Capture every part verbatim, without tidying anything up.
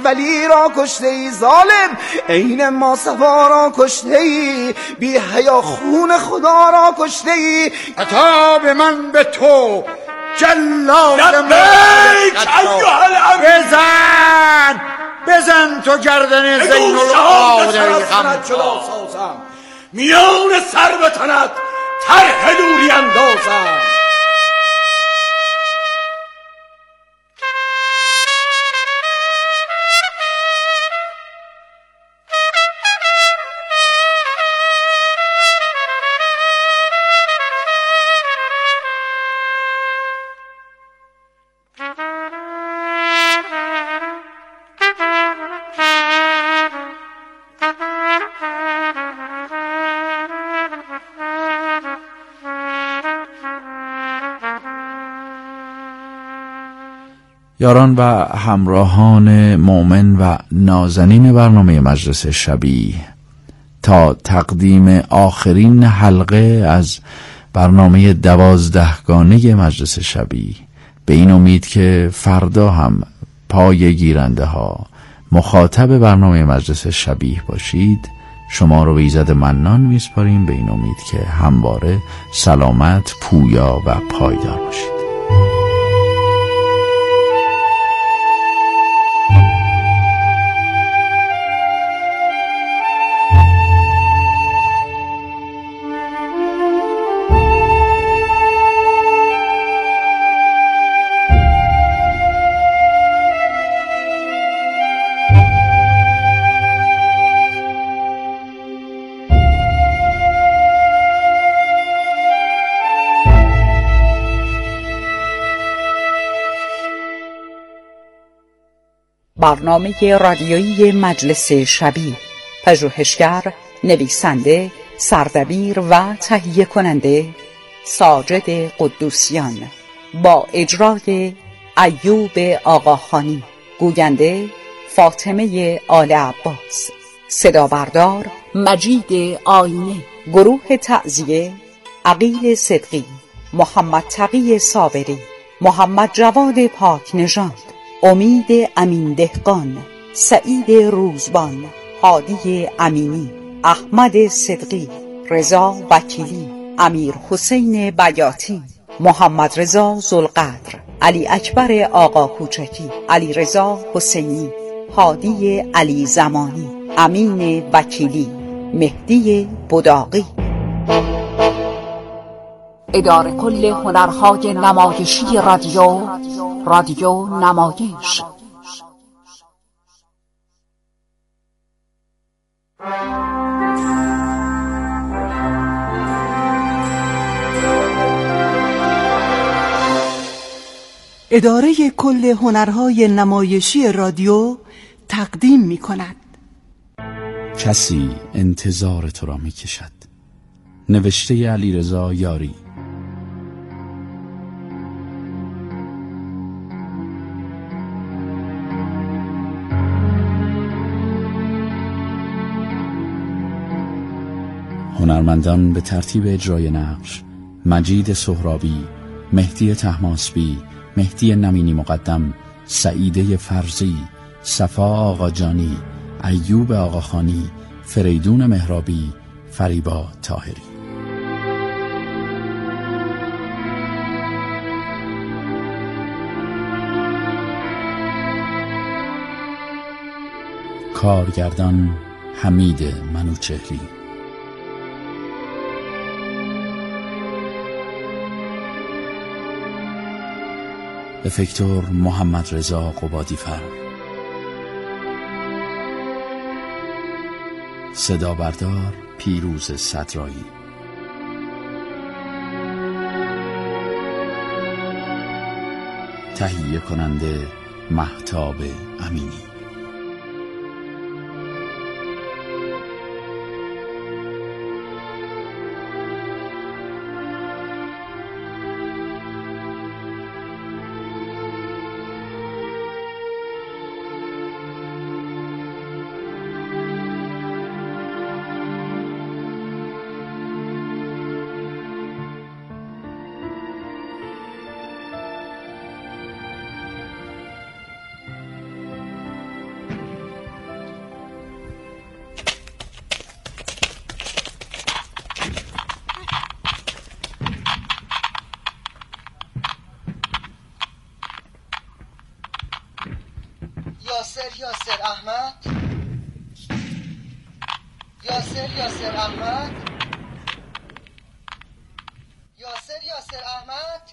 ولی را کشته ای ظالم، عین ما صفا را کشته ای، بی حیا خون خدا را کشته ای. خطاب من به تو جلاد لبیک ایها الامیر، بزن بزن تو گردن زین العابدین سازم، میان سر به تنت طرح نوری اندازم. یاران و همراهان مؤمن و نازنین برنامه مجلس شبیه، تا تقدیم آخرین حلقه از برنامه دوازدهگانه مجلس شبیه، به این امید که فردا هم پای گیرنده ها مخاطب برنامه مجلس شبیه باشید، شما رو به ایزد منان میسپاریم، به این امید که همواره سلامت، پویا و پایدار باشید. برنامه رادیویی مجلس شبیه، پژوهشگر، نویسنده، سردبیر و تهیه کننده ساجد قدوسیان، با اجرای ایوب آقاخانی، گوینده فاطمه آل عباس، صدا بردار مجید آینه، گروه تعزیه عقیل صدقی، محمد تقی صابری، محمد جواد پاک نژاد، امید امین دهقان، سعید روزبان، هادی امینی، احمد صدقی، رضا وکیلی، امیر حسین بیاتی، محمد رضا ذوالقدر، علی اکبر آقا کوچکی، علی رضا حسینی، هادی علی زمانی، امین وکیلی، مهدی بداقی. اداره کل هنرهای نمایشی رادیو رادیو نمایش. اداره کل هنرهای نمایشی رادیو تقدیم می کند. کسی انتظار تو را می کشد. نوشته علیرضا یاری. هنرمندان به ترتیب اجرای نقش: مجید سهرابی، مهدی طهماسبی، مهدی نمینی مقدم، سعیده فرزی، صفا آقاجانی، ایوب آقاخانی، فریدون مهرابی، فریبا طاهری. کارگردان حمید منوچهری. افکتور محمد رضا قبادی‌فر. صدا بردار پیروز صدرایی. تهیه کننده مهتاب امینی. یاسر یاسر احمد یاسر یاسر احمد یاسر یاسر احمد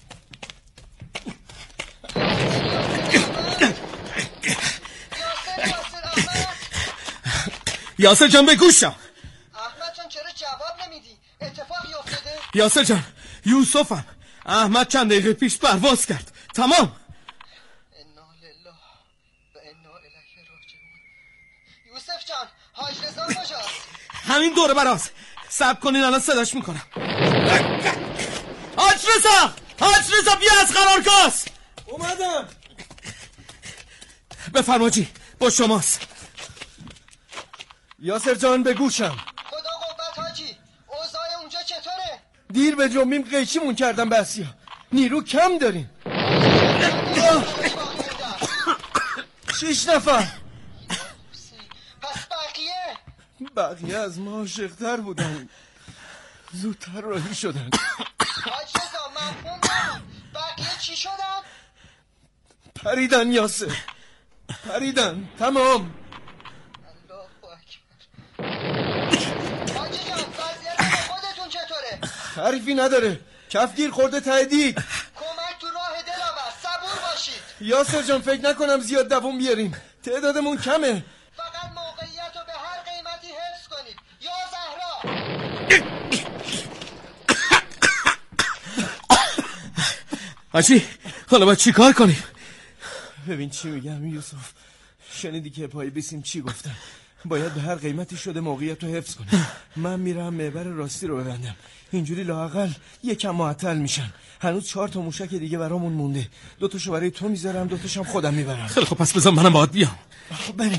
یاسر یاسر احمد یاسر جان به گوشم. احمد جان چرا جواب نمیدی؟ اتفاقی افتاده؟ یاسر جان یوسفم. احمد چند دقیقه پیش پرواز کرد. تمام. انا لله و انا الیه راجعون. یوسف جان حاج رضا کجاست؟ همین دوره براز. صبر کنین الان صداش میکنم. حاج رضا حاج رضا بیا از قرارگاه. اومدم. بفرما جی با شماست. یاسر جان به گوشم. خدا قوت حاجی. اوضاع اونجا چطوره؟ دیر به جنبیم قیچیمون کردن بسیا. نیرو کم داریم. شش نفر. پس بقیه بقیه از ما عاشق‌تر بودن، زودتر راهی شدن. حاج رضا مفهوم نبود. بقیه چی شدن؟ پریدن یاسر، پریدن. تمام. الله اکبر. حاجی جان وضعیت خودتون چطوره؟ حرفی نداره، کفگیر خورده تهدید. کمک تو راه دلاور. صبور باشید. یاسر جان فکر نکنم زیاد دووم بیاریم، تعدادمون کمه. فقط موقعیت رو به هر قیمتی حفظ کنید. یا زهرا. حاجی حالا باید چی کار کنیم؟ ببین چی میگم یوسف. شنیدی که پای بیسیم چی گفتم؟ باید به هر قیمتی شده موقعیت رو حفظ کنیم. من میرم محور راستی رو ببندم، اینجوری لااقل یکم معطل میشن. هنوز چهار تا موشک دیگه برامون مونده. دو تاشو برای تو میذارم، دو تاشم خودم میبرم. خیلی خب پس بذار منم باهات بیام. خب بریم.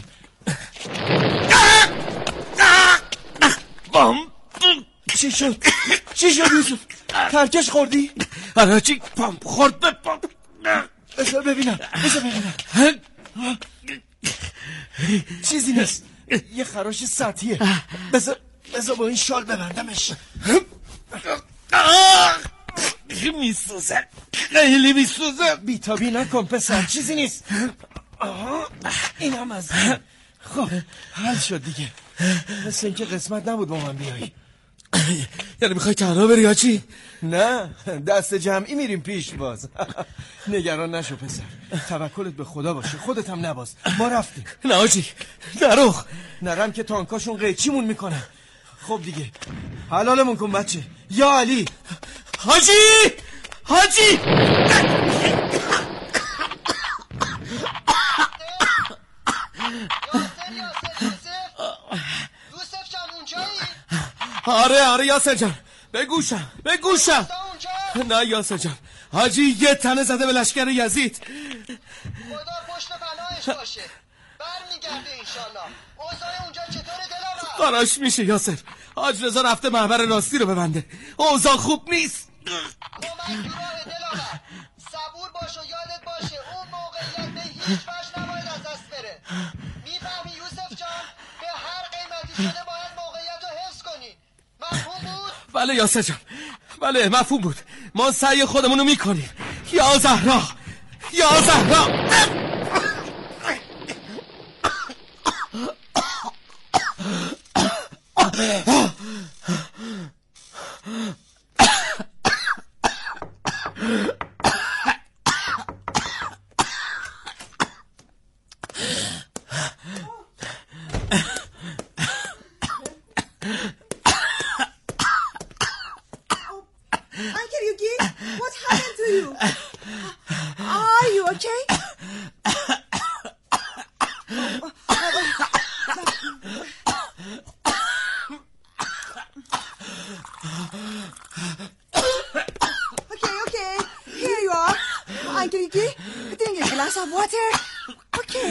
بام. چی شد؟ چی شد یوسف؟ ترکش خوردی؟ آره حاجی پام خورد به پام. بذار ببینم بذار ببینم. چیزی نیست، یه خراش سطحیه. بذار بذار با این شال ببندمش. میسوزه، خیلی میسوزه. بیتابی نکن پسر، چیزی نیست. آها این هم از این. خب حل شد دیگه. مثل اینکه قسمت نبود با من بیایی. یعنی میخوای تنها بری حاجی؟ نه دست جمعی میریم پیش باز. نگران نشو پسر، توکلت به خدا باشه، خودت هم نباز. ما رفتیم. نه حاجی نرو. نرم که تانکاشون قیچیمون میکنن. خب دیگه حلالمون کن بچه. یا علی. حاجی حاجی یوسف جان اونجایی؟ آره آره یاسر جان بگوشم بگوشم. نه یاسر جان حاجی یه تنه زده به لشکر یزید. خدا پشت پناهش باشه. برمیگرده انشالله. اوضاع اونجا چطوره دلاور؟ قراش میشه یاسر. حاج رضا رفته محور راستی رو ببنده. اوضاع خوب نیست. کمک تو راه دلاور. صبور باش و یادت باشه اون موقعیت به هیچ وجه نباید از دست بره. میفهمی یوسف جان؟ به هر قیمتی شده باید موقعیت رو حفظ کنی. مفهوم بود؟ بله یاسر جان بله مفهوم بود. ما سعی خودمونو میکنیم. یا زهرا یا زهرا. Uncle Yuki, what happened to you? Are you okay? Okay, okay, here you are. Uncle Yuki, drink a glass of water. Okay.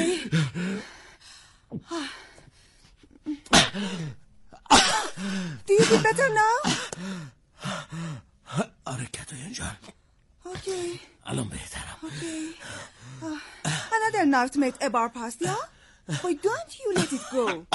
Do you feel better now? آره کتاین جان Okay. الان بهترم. Okay. Uh, another knife made a bar past, yeah? Why don't you let it go?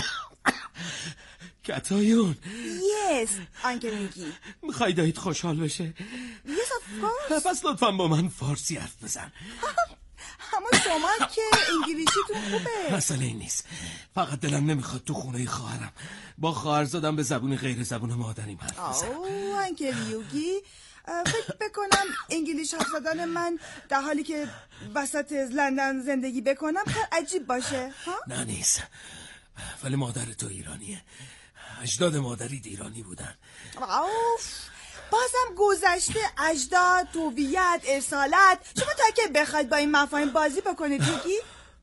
کتایون Yes, Uncle Mickey. میخوای دایید خوشحال بشه؟ Yes, of course. پس لطفا با من فارسی حرف بزن. اما شما که انگلیسیتون خوبه. مسئله این نیست، فقط دلم نمیخواد تو خونه خواهرم با خواهرزادم به زبون غیر زبون مادریم حرف بزنم. اوه انکل یوگی، فکر بکنم انگلیس حرف زدن من در حالی که وسط لندن زندگی بکنم خیلی عجیب باشه ها؟ نه نیست، ولی مادر تو ایرانیه، اجداد مادریت ایرانی بودن. اوف، بازم گذشته، اجداد، هویت، اصالت. شما تا که بخواید با این مفاهیم بازی بکنید یوگی؟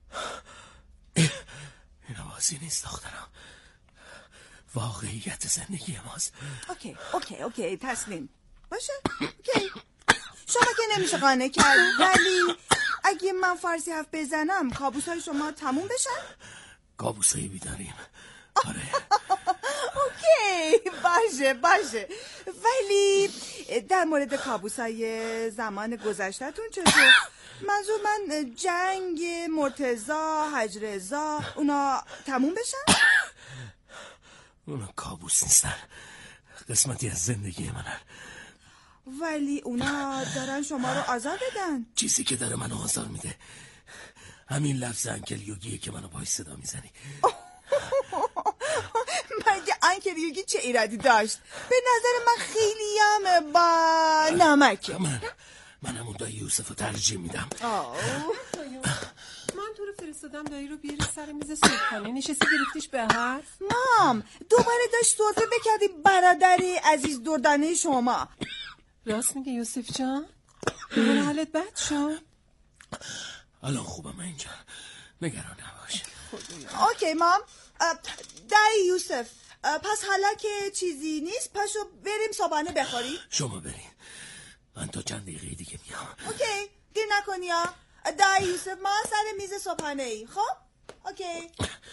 اینا بازی نیست دخترم، واقعیت زندگی ماست. اوکی اوکی اوکی تسلیم باشه. اوکی، شما که نمیشه قانع کرد، ولی اگه من فارسی حرف بزنم کابوسای شما تموم بشن؟ کابوسایی بیداریم. آره. اوکی باشه باشه، ولی در مورد کابوسای زمان گذشته‌تون چطور؟ منظور من جنگ، مرتضی، حج رضا، اونا تموم بشن؟ اونا کابوس نیستن، قسمتی از زندگی منن. ولی اونا دارن شما رو آزار بدن. چیزی که داره منو آزار میده همین لفظ انکل یوگیه که منو باهاش صدا میزنی. مگه انکل یوگی چه ایرادی داشت؟ به نظر من خیلی هم با نمک. من من همون دایی یوسف رو ترجیح میدم. من تو رو فرستادم دایی رو بیاری سر میز صبحانه، نشستی گرفتیش به حرف. مام دوباره داشت سرفه بکردی برادری عزیز دردانه شما. راست میگه یوسف جان؟ دوباره حالت بد شد؟ الان خوبم اینجا، نگران نباش. اوکی مام. دایی یوسف، پس حالا که چیزی نیست پاشو بریم صبحانه بخوریم. شما بریم، من تا چند دقیقه دیگه میام. اوکی دیر نکنی ها دایی یوسف، ما سر میز صبحانه ای. خب اوکی.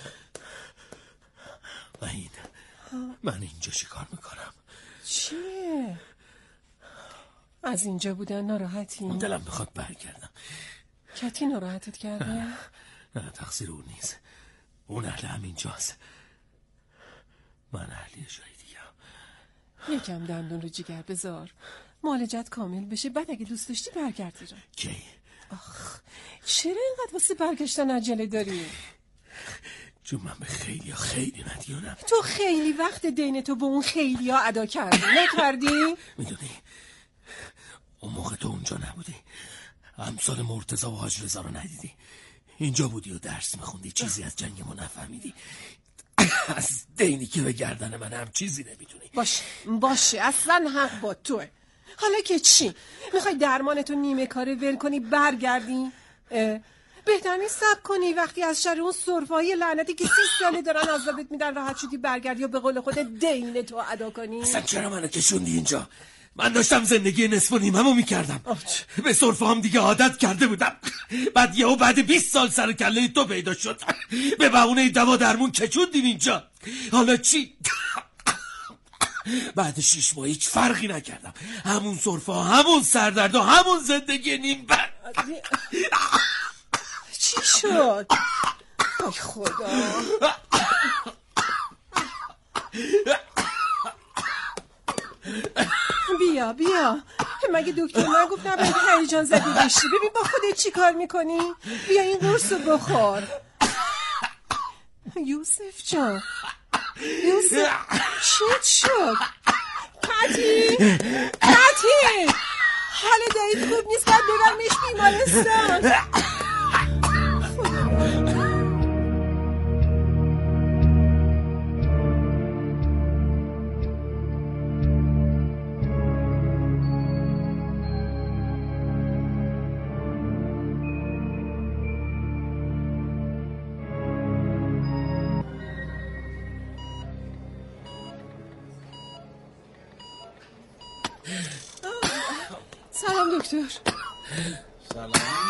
وحید، من اینجا چی کار میکنم؟ چیه؟ از اینجا بودن ناراحتی؟ دلم میخواد برگردم. کتی ناراحتت کرده؟ نه تقصیر اون نیست، اون اهل همینجاست، من اهلی جای دیگه. یکم دندون رو جگر بذار، معالجت کامل بشه، بعد اگه دوست داشتی برگرد ایران. کی؟ آخ چرا اینقدر واسه برگشتن عجله داری؟ چون من به خیلی ها خیلی مدیونم. تو خیلی وقت دین تو به اون خیلی ها ادا کردی، نکردی؟ میدونی اون موقع تو اونجا نبودی، امثال مرتضی و حاج رضا رو ندیدی، اینجا بودی و درس میخوندی، چیزی از جنگ ما نفهمیدی، از دینی که به گردن من هم چیزی نمیدونی. باشه باشه اصلا حق با توه. حالا که چی؟ میخوای درمانتو نیمه کاره ول کنی برگردی؟ بهتر نیست صبر کنی وقتی از شر اون سرفه‌های لعنتی که سی ساله دارن عذابت میدن راحت شدی برگردی و به قول خودت دین تو ادا کنی؟ اصلا چرا منو کشوندی اینجا؟ من داشتم زندگی نصف و نیمه‌مو میکردم، به سرفه هم دیگه عادت کرده بودم، بعد یهو بعد بیست سال سر کله تو پیدا شد، به بهونه دوا درمون کشوندین اینجا. حالا چی؟ بعد شیش ماه هیچ فرقی نکردم، همون سرفه ها، همون سردرد و همون زندگی نیم بر. چی شد؟ ای خدا. بیا بیا، مگه دکتر نگفت نباید هیجان زدی بشی؟ ببین با خودت چی کار میکنی؟ بیا این قرص رو بخور. یوسف جان، یوسف چی شد؟ کتی کتی حال دایید خوب نیست، باید ببرمش بیمارستان. سلام دکتر. سلام.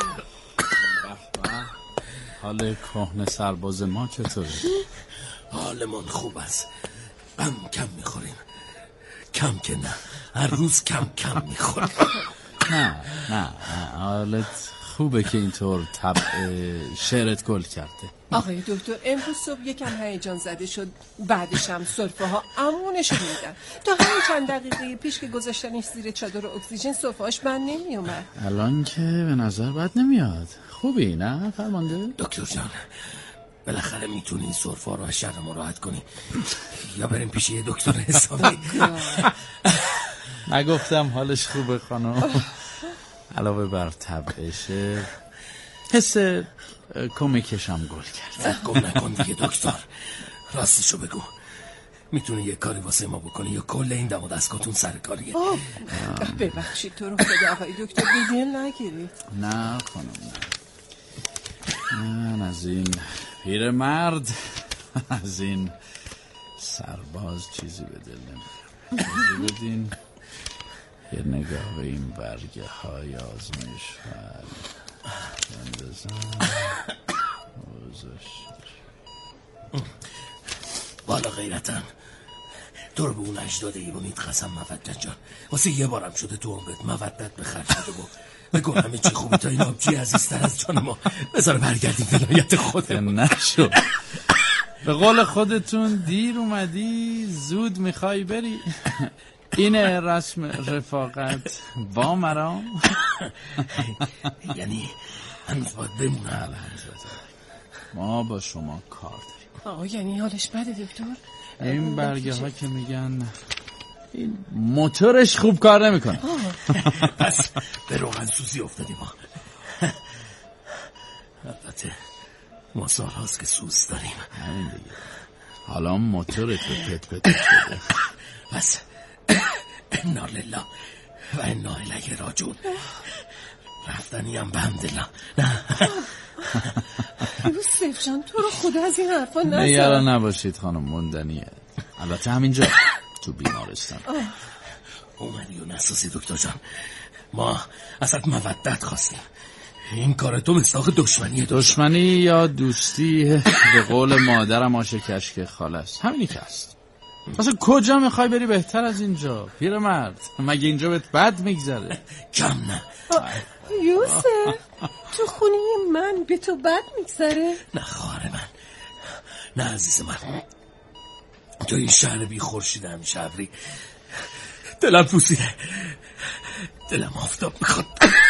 حال کهنه سرباز ما چطوره؟ حالمون خوب است، غم کم میخوریم. کم که نه، هر روز کم کم میخوریم. نه نه حالت خوبه که اینطور طبع شعرت گل کرده. آقای دکتر امروز صبح یکم هیجان زده شد، بعدش هم سرفه ها امونش رو میدن. تا همین چند دقیقه پیش که گذاشتنش زیر چادر اکسیژن سرفه هاش بند نمی اومد. الان که به نظر بد نمیاد. خوبی نه فرمانده؟ دکتر جان بالاخره میتونی سرفه رو از شر ما راحت کنی یا بریم پیش یه دکتر حسابی؟ نگفتم حالش خوبه خانم. علاوه بر طبع شعر حس کمکشم گل کرد. گم نکن دیگه دکتر، راستشو بگو، میتونی یه کاری واسه ما بکنی یا کل این دم و دستگاهتون سر کاریه؟ ببخشید تو رو خدا آقای دکتر بیدیل نگیرید. نه خانم نه، من از این پیر مرد از این سرباز چیزی به دل نمیارم. چیزی بدین یه نگاه به این برگه های آزمایش فعل بندازم بالا غیرتن تو رو به اون اجداد ایرونیت قسم مودت جان، واسه یه بارم شده تو عمرت مودت به خرج شده بود. بگو همه چی خوبی تا این آبجی عزیزتر از جان ما. بذار برگردیم ولایت خودمون. نشو به قول خودتون دیر اومدی زود میخوای بری. اینه رسم رفاقت با مرام. یعنی هنوز باید بمونم. ما با شما کار داریم. آه یعنی حالش بده دکتر؟ این برگه ها که میگن این موتورش خوب کار نمیکنه. پس به روغن سوزی افتادیم ما. البته ما سال هاست که سوز داریم. همین دیگه. حالا موتورت به پت پت شده. پس انا لله و انا الیه راجعون. رفتنی هم به حمدالله. نه یوسف جان تو رو خدا از این حرفا نزن. نگران نباشید خانم موندنیه. البته همینجا تو بیمارستان. اومدی و نساسی دکتر جان، ما ازت مودت خواستیم. این کار تو مصداق دشمنیه. دشمنی یا دوستی به قول مادرم آش کشک خاله است. همینی که هست. اصلا کجا میخوای بری بهتر از اینجا پیرمرد؟ مگه اینجا بهت بد میگذره؟ کم نه. یوسف تو خونه من به تو بد میگذره؟ نه خواهر من، نه عزیز من، تو این شهر بی خورشید همیشه ابری دلم پوسیده، دلم آفتاب میخواد.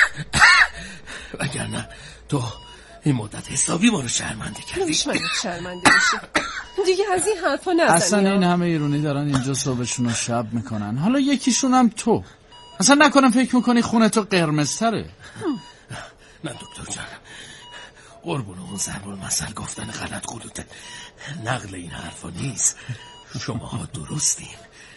وگرنه تو این مدت حسابی ما رو شرمنده کردی. دشمنت شرمنده بشه دیگه از این حرفا نزنی. اصلا این همه ایرونی دارن اینجا صبحشون رو شب میکنن، حالا یکیشون هم تو. اصلا نکنم فکر میکنی خونه تو قرمزتره. نه دکتر جان، قربون اون ضرب المثل گفتن غلط غلوته، نقل این حرفا نیست. شماها درستین،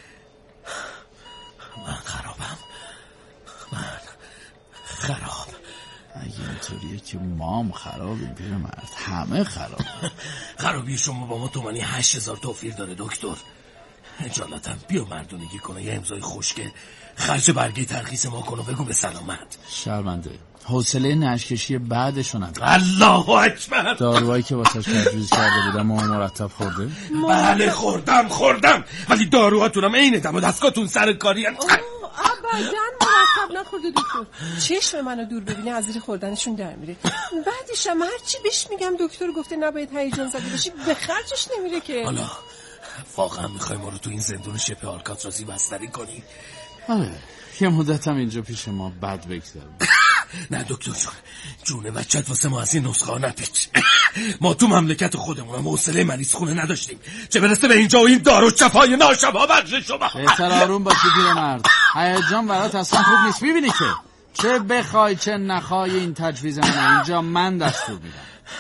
من خرابم، من خراب. اگه اینطوریه که ما هم خرابیم پیرمرد، همه خراب. خرابی شما با ما تومانی هشت هزار توفیر داره دکتر. اجالتا بیا مردونگی کنه، یه امضای خوشگل خرج برگه ترخیص ما کنه، بگو به سلامت. شرمنده حوصله نشکشی بعدشون هم. الله اکبر. داروهایی که واسش تجویز کرده بودم و مرتب خورده؟ بله خوردم خوردم، ولی داروهاتونم عین دم و دستگاهتون سر کاری هم. ابدا مرتب نخورده دکتر. چشم منو دور ببینه از زیر خوردنشون در میره. بعدش هم هرچی بهش میگم دکتر گفته نباید هیجان زده بشی، به خرجش نمیره که. حالا واقعا میخوای ما رو تو این زندون شبه آلکاترازی بستری کنی؟ آره یه مدت هم اینجا پیش ما بد بگذارم. نه دکتر جون، جون بچت واسه ما از این نسخه ها نپیچ. ما تو مملکت خودمونم حوصله مریض خونه نداشتیم، چه برسه به اینجا و این دار و شفای ناشفا بخش شما. بهتر آروم باشی پیرمرد، هیجان برات اصلا خوب نیست. میبینی که چه بخوای چه نخوای این تجویز من اینجا من دستور میدم.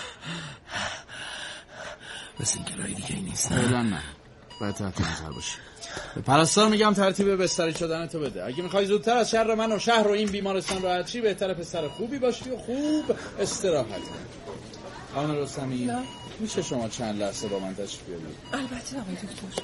بس این گلایی دیگه ای نیست. نه فعلا نه، باید تحت نظر باشی. به پرستار میگم ترتیب بستری شدن تو بده. اگه میخوای زودتر از شر من و شهر و این بیمارستان راحت چی، بهتره پسر خوبی باشی و خوب استراحت کنی. خانم رستمی میشه شما چند لحظه با من تشریف بیارید؟ البته آقای دکتر.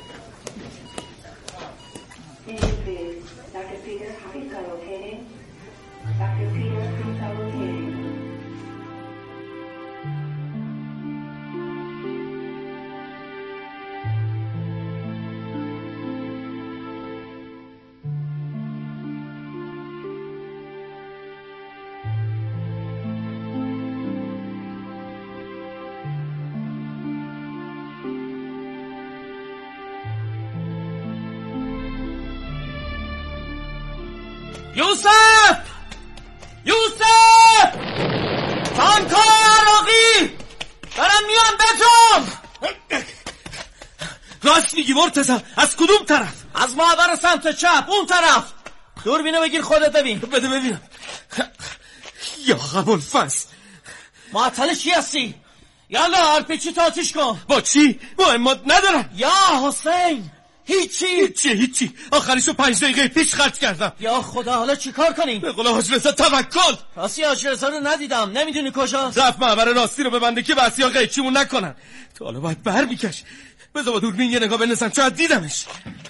یوسف یوسف تانکای عراقی دارم میان بهتون. راست میگی مرتضی؟ از کدوم طرف؟ از محور سمت چپ اون طرف. دوربینو بگیر خودت ببین. بده ببینم. یا ابوالفضل معطل چی هستی؟ یالا آرپیچی تو آتیش کن. با چی؟ مهمات ندارم. یا حسین هیچی هیچی هیچی آخریشو پنج دقیقه پیش خرج کردم. یا خدا حالا چی کار کنیم؟ به قول حاج رضا توکل. راستی حاج رضا رو ندیدم، نمیدونی کجاست؟ رفت محور راستی رو ببنده که بسیار قیچیمون نکنن. تو حالا باید بر میکش. بذار با دوربین یه نگاه بندازم شاید دیدمش.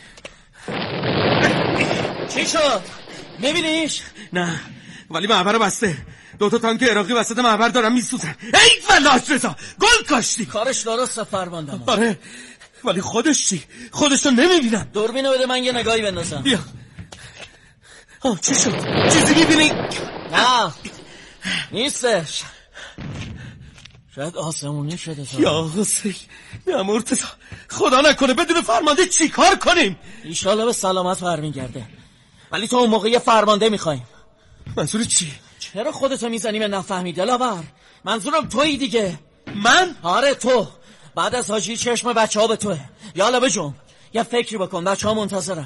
چی شد؟ میبینیش؟ نه ولی محور بسته. دوتا تانک عراقی وسط محور دارن میسوزن. ای فلاح رضا گل کاشتی. کارش درسته فرماندم. آره ولی خودش چی؟ خودش رو نمیبینم. دوربینو بده من یه نگاهی بندازم. بیا. آه چی شد؟ چیزی میبینی؟ نه نیستش. شاید آسمونی شده. یا حسین نه مرتضی خدا نکنه بدون فرمانده چی کار کنیم؟ ایشالا به سلامت برمیگرده. ولی تو اون موقع یه فرمانده میخوایم. منظور چی؟ چرا خودتو میزنی به نفهمی دلاور؟ منظورم تویی دیگه. من؟ آره تو. بعد از حاجی چشم بچه ها به توه. یالا بجم یه فکری بکن، بچه ها منتظرم.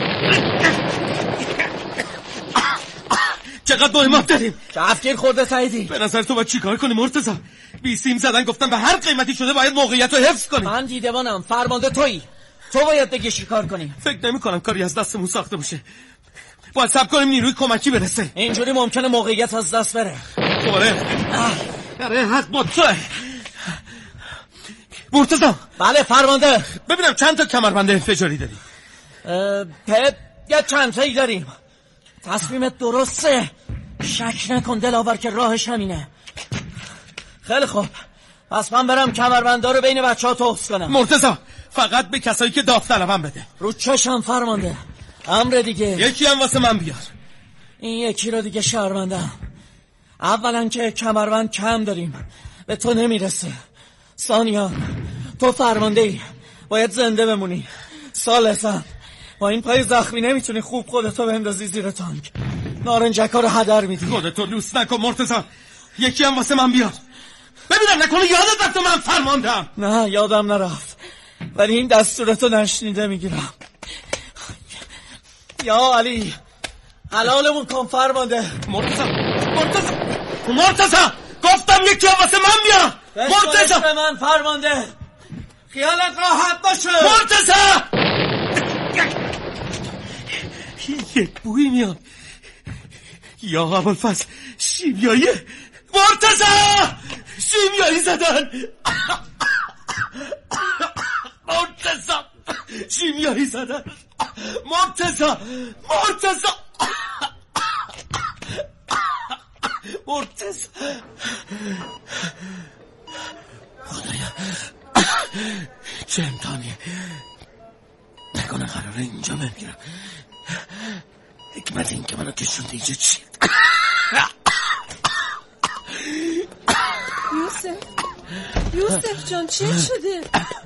چقدر مهمات داریم؟ کفگیر خورده تاییدی. به نظر تو باید چی کار کنی مرتضی؟ بی سیم زدن گفتن به هر قیمتی شده باید موقعیت رو حفظ کنیم. من دیدبانم، فرمانده تویی. تو باید بگی چی کار کنیم. فکر نمی کنم کاری از دستمون ساخته باشه. باید صبر کنیم نیروی کمکی برسه. اینجوری ممکنه موقعیت از دست بره. آره آره حق با توه. مرتضی. بله فرمانده. ببینم چند تا کمربند انفجاری داری؟ پپ یه چند تایی داریم. تصمیمت درسته، شک نکن دلاور که راهش همینه. خیلی خوب پس من برم کمربندا رو بین بچه ها توفز کنم. مرتضی فقط به کسایی که داوطلبن بده. رو چشم فرمانده. امر دیگه. یکی هم واسه من بیار. این یکی رو دیگه شرمندم. اولا که کمربند کم داریم، به تو نمیرسه. ثانیا تو فرمانده ای، باید زنده بمونی. ثالثا با این پای زخمی نمیتونی خوب خودتو بندازی زیر تانک. نارنجکا رو هدر میدی. خودتو لوس نکن مرتضی. یکی هم واسه من بیار. ببینم نکنه یادت رفت من فرماندم. نه یادم نرفت، ولی این دستورتو نشنیده میگیرم. یا علی حلالمون کن فرمانده. مرتضی مرتضی مرتضی گفتم یکی هم واسه من بیار. مرتضی به من فرمانده. خیالت راحت باشه مرتضی. یک بویی میاد. یا ابوالفضل شیمیایی. مرتضی شیمیایی زدن. مرتضی شیمیایی زدن. مرتضی مرتضی مرتضی خدایا چه امتحانیه. نکنه قراره اینجا بمیرم. حکمت این که منو کشونده اینجا چیه؟ یوسف یوسف جان چی شده؟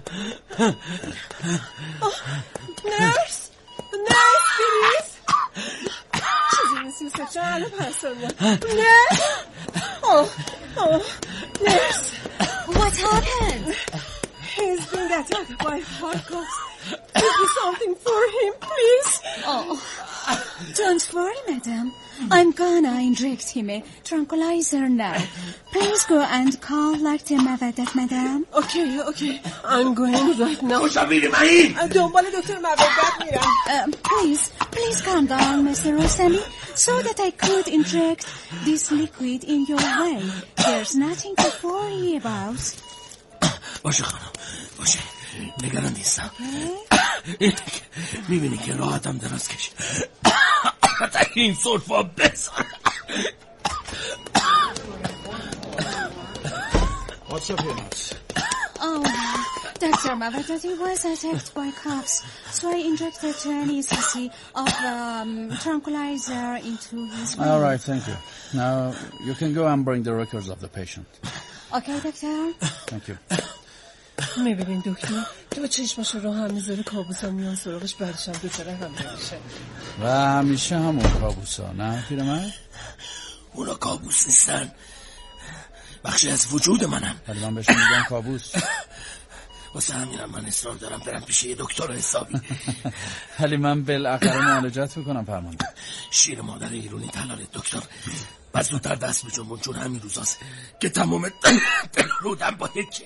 نرس نرس بریز. چیزی نیست یوسف جان الان پرسوندم. نرس اوه اوه نرس. What happened? He's been attacked by Farkas. Give me something for him, please. Oh, don't worry, madam. I'm gonna inject him a tranquilizer now. Please go and call Doctor Mawadat, madam. Okay, okay. I'm going right now. کجا میری مهین؟ دنبال دکتر مودت میرم. Um, please, please calm down, Mister Rostami, so that I could inject this liquid in your vein. There's nothing to worry about. باشه خانم باشه نگران نیستم. میبینی که راحتم دراز کشید. این صرفا بزن. What's up here, nurse? Oh, Doctor Mawadati was attacked by cops, so I injected twenty cc of um, tranquilizer into his vein. All right, thank you. Now, you can go and bring the records of the patient. Okay, doctor? Thank you. میبینین دکتر تو چشماشو رو هم میذاره، کابوسا میان سراغش، بعدش هم دوتاره هم میشه و همیشه همون کابوسا. نه پیرمرد؟ اونا کابوس نیستن، بخشی از وجود منم. ولی من بهشون میگم کابوس. واسه همینم من اصرار دارم برم پیش یه دکتر حسابی. ولی من بالاخره معالجت میکنم فرمانده. شیر مادر ایرونی تلالت دکتر، بس زودتر دست بجنبون، چون همین روزاست که تمام رودم با یکی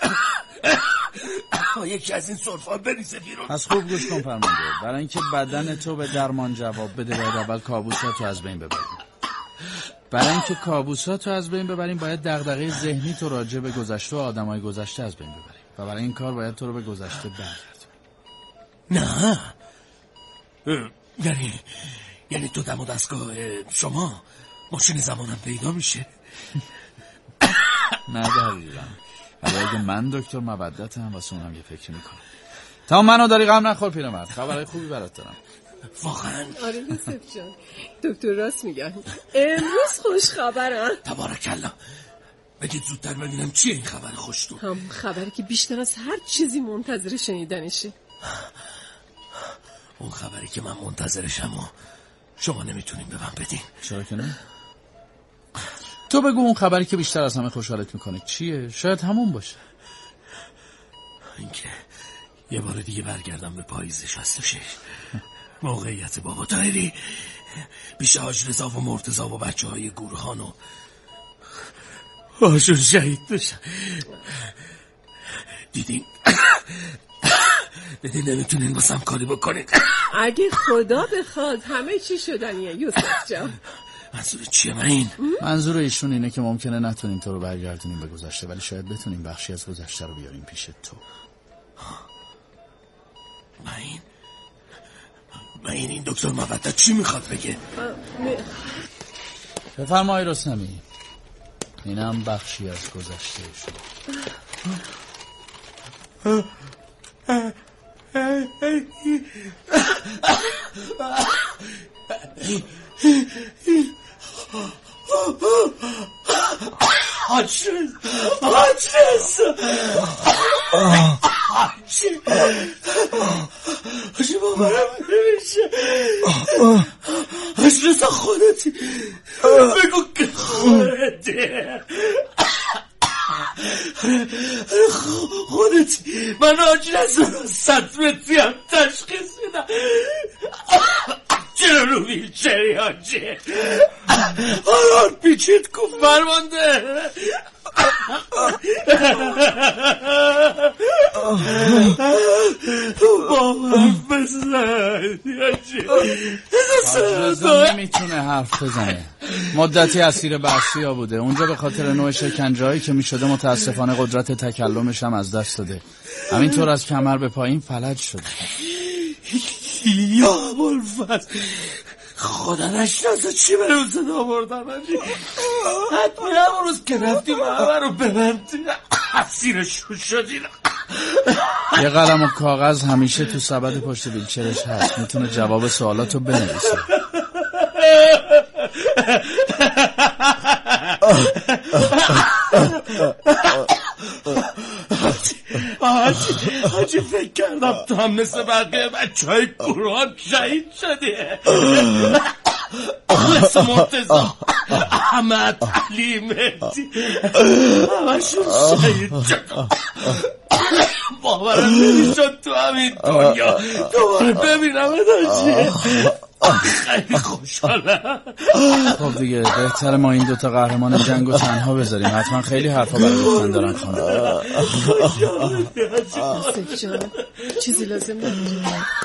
با یکی از این سرفا بریزه بیرون. پس خوب گوش کن فرمانده، برای اینکه بدن تو به درمان جواب بده باید اول کابوساتو از بین ببریم. برای اینکه کابوساتو از بین ببریم باید دغدغه ذهنی تو راجع به گذشته و آدمای گذشته از بین ببریم و برای این کار باید تو رو به گذشته برگردونیم. نه یعنی یعنی تو دم و دستگاه شما ماشین زمانم پیدا میشه؟ نه دقیقا، ولی اگه من دکتر مودتم واسه اونم یه فکر میکنم. تا منو داری غم نخور پیرمرد، خبرهای خوبی برات دارم. واقعا؟ آره یوسف جان، دکتر راست میگن، امروز خوش خبرم. تبارکالله. بگید زودتر ببینم چیه این خبر خوش تو؟ هم خبری که بیشتر از هر چیزی منتظر شنیدنشه. اون خبری که من منتظرشم و شما نمیتونین به من بدین. چرا که نه؟ تو بگو اون خبری که بیشتر از همه خوشحالت میکنه چیه؟ شاید همون باشه. اینکه یه بار دیگه برگردم به پاییز شصت و شش. موقعیت بابا طاهری پیش حاج رضا و مرتضی و بچه های گورخان و هاشون شهید بشن. دیدین دیدین نمیتونین واسم کاری بکنین. اگه خدا بخواد همه چی شدنیه یوسف جان. منظور چیه من این؟ منظور ایشون اینه که ممکنه نتونیم تو رو برگردونیم به گذشته، ولی شاید بتونیم بخشی از گذشته رو بیاریم پیش تو. من این من این این دکتر مودت چی میخواد بگه؟ بفرمایی رستمی، اینم بخشی از گذشته شما. حاج حاج حاجی حاجی باورم نمیشه. حاج رضا خودتی، بگو که خودتی. خودتی. من حاج رضا رو صدمتی هم تشخیص میدم. چرا رو ویلچری حاجی؟ آران پیچید کن فرمانده. باورم بزن حاجی نمیتونه حرف بزنه، مدتی اسیر بحثی بوده اونجا، به خاطر نوع شکنجه هایی که میشده متاسفانه قدرت تکلمش هم از دست داده، همینطور از کمر به پایین فلج شده. یا ابوالفضل خدا نشناسه چی به روز آوردن حاجی. حتما همون روز که رفتیم همه رو ببندیم اسیرشون شدیم. یه قلم و کاغذ همیشه تو سبد پشت ویلچرش هست، میتونه جواب سوالاتو بنویسه. حاجی حاجی فکر کردم تو هم مثل بقیه بچه های قرآن شهید شده، مثل مرتضی، احمد، علی، مهدی، همشون شهید شد. باورم نمیشد تو همین دنیا دوباره ببینم حاجی. خیلی خوشحالم. خب دیگه بهتره ما این دوتا قهرمان جنگو تنها بذاریم، حتما خیلی حرفا برای گفتن دارن خانم. یوسف جان چیزی لازم نداری؟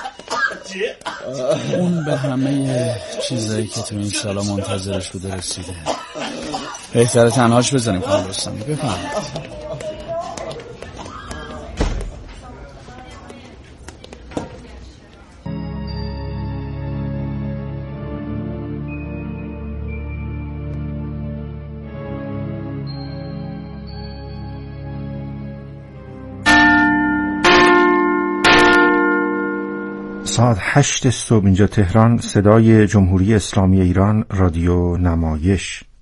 اون به همه چیزایی که تو این سالا منتظرش بوده رسیده، بهتره تنهاش بذاریم خانم رستمی. بفرمایید. ساعت هشت صبح اینجا تهران، صدای جمهوری اسلامی ایران، رادیو نمایش.